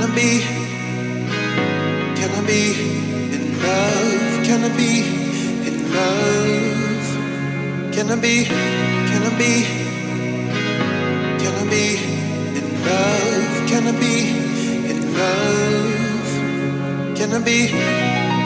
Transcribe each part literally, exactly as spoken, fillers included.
be, can I be in love? Can I be in love? Can I be, can I be, can I be in love? Can I be in love? Can I be?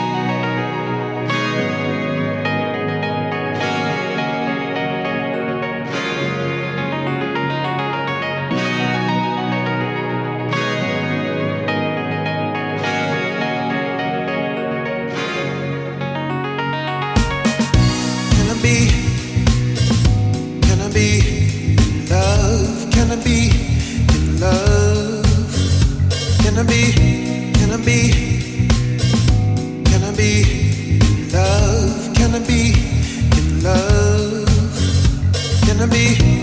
Be, can I be in love? Can I be in love? Can I be, can I be, can I be in love? Can I be in love? Can I be?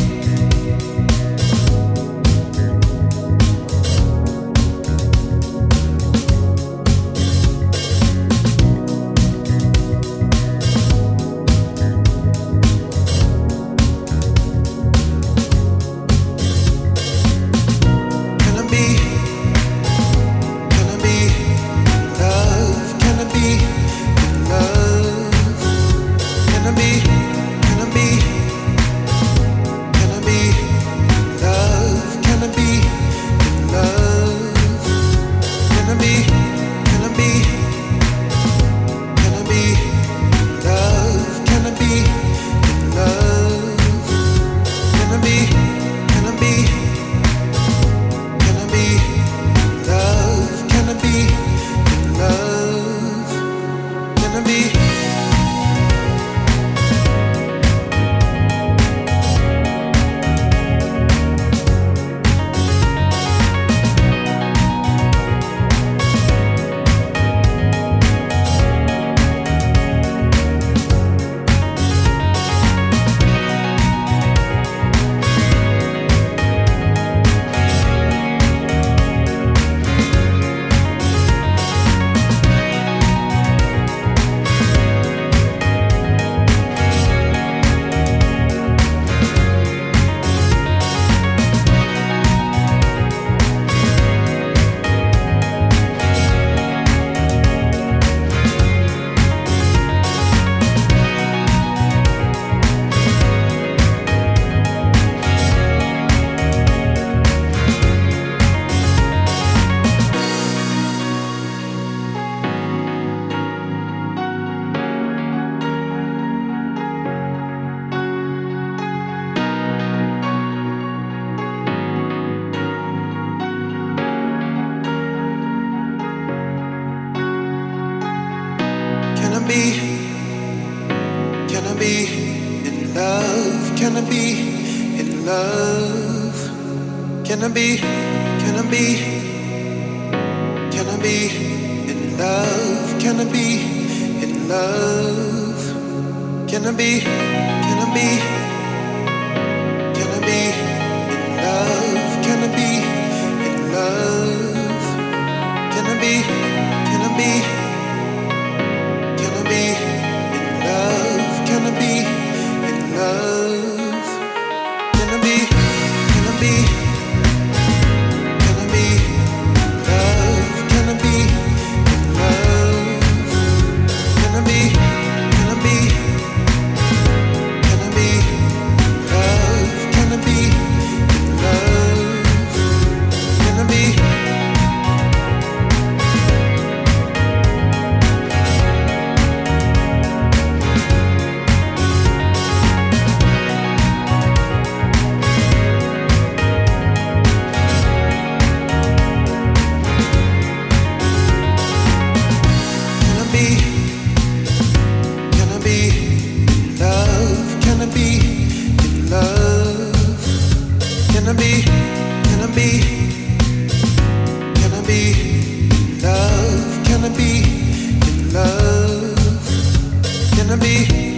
Be, can I be in love? Can I be in love? Can I be, can I be, can I be in love? Can I be in love? Can I be, can I be, can I be in love? Can I be in love? Can I be, can I be? Be in love? Can I be in love? Can I be? Can I be? Can I be in love? Can I be in love? Can I be? Can I be? Can I be in love? Can I be in love? Can I be? Can I be, can I be, can I be in love? Can I be in love? Can I be?